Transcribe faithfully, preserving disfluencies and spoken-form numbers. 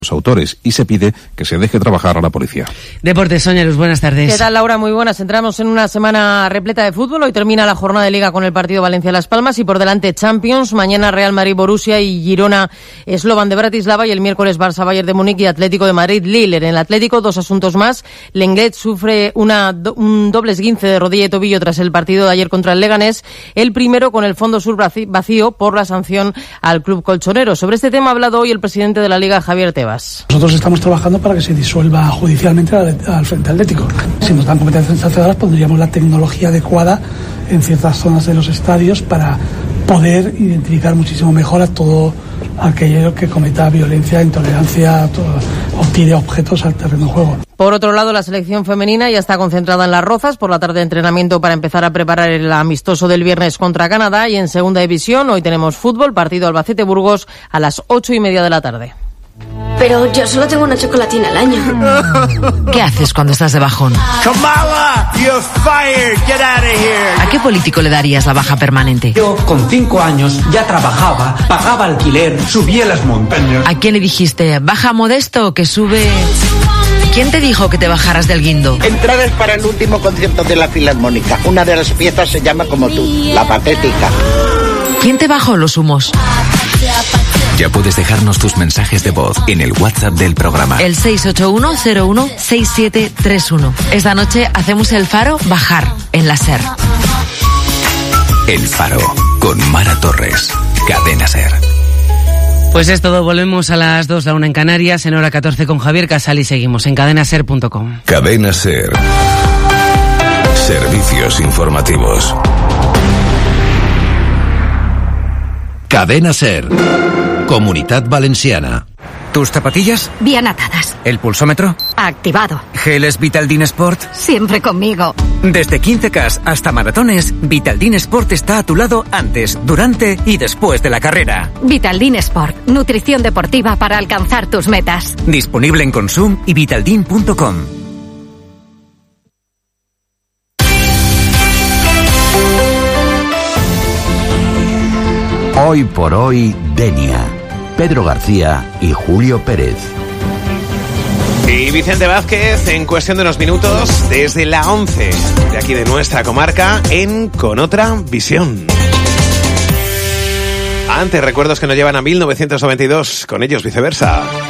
los autores y se pide que se deje trabajar a la policía. Deportes, Sonia Luz, buenas tardes. ¿Qué tal, Laura? Muy buenas. Entramos en una semana repleta de fútbol. Hoy termina la jornada de Liga con el partido Valencia-Las Palmas y por delante Champions. Mañana Real Madrid-Borussia y Girona-Slovan de Bratislava y el miércoles Barça-Bayern de Múnich y Atlético de Madrid-Lille. En el Atlético, dos asuntos más. Lenglet sufre una, do, un doble esguince de rodilla y tobillo tras el partido de ayer contra el Leganés. El primero con el fondo sur vacío por la sanción al club colchonero. Sobre este tema ha hablado hoy el presidente de la Liga, Javier Tebas. Nosotros estamos trabajando para que se disuelva judicialmente al, al Frente Atlético. Si nos dan competencias sancionadoras, pondríamos la tecnología adecuada en ciertas zonas de los estadios para poder identificar muchísimo mejor a todo aquello que cometa violencia, intolerancia todo, o tire objetos al terreno de juego. Por otro lado, la selección femenina ya está concentrada en Las Rozas por la tarde de entrenamiento para empezar a preparar el amistoso del viernes contra Canadá. Y en segunda división hoy tenemos fútbol, partido Albacete-Burgos a las ocho y media de la tarde. Pero yo solo tengo una chocolatina al año. ¿Qué haces cuando estás de bajón? Kamala, you're fired. Get out of here. ¿A qué político le darías la baja permanente? Yo, con cinco años, ya trabajaba, pagaba alquiler, subía las montañas. ¿A quién le dijiste, baja Modesto, que sube...? ¿Quién te dijo que te bajaras del guindo? Entradas para el último concierto de la Filarmónica. Una de las piezas se llama como tú, La Patética. ¿Quién te bajó los humos? Ya puedes dejarnos tus mensajes de voz en el WhatsApp del programa. El seis ocho uno cero uno seis siete tres uno. Esta noche hacemos el Faro bajar en la SER. El Faro, con Mara Torres. Cadena SER. Pues es todo, volvemos a las dos, la una en Canarias, en hora catorce con Javier Casal y seguimos en cadena ser punto com. Cadena SER. Servicios informativos. Cadena SER. Comunitat Valenciana. ¿Tus zapatillas? Bien atadas. ¿El pulsómetro? Activado. ¿Geles Vitaldin Sport? Siempre conmigo. Desde quince K hasta maratones, Vitaldin Sport está a tu lado antes, durante y después de la carrera. Vitaldin Sport. Nutrición deportiva para alcanzar tus metas. Disponible en Consum y vitaldin punto com. Hoy por hoy, Denia. Pedro García y Julio Pérez. Y Vicente Vázquez, en cuestión de unos minutos, desde la once de aquí de nuestra comarca, en Con Otra Visión. Antes, recuerdos que nos llevan a mil novecientos noventa y dos, con ellos viceversa.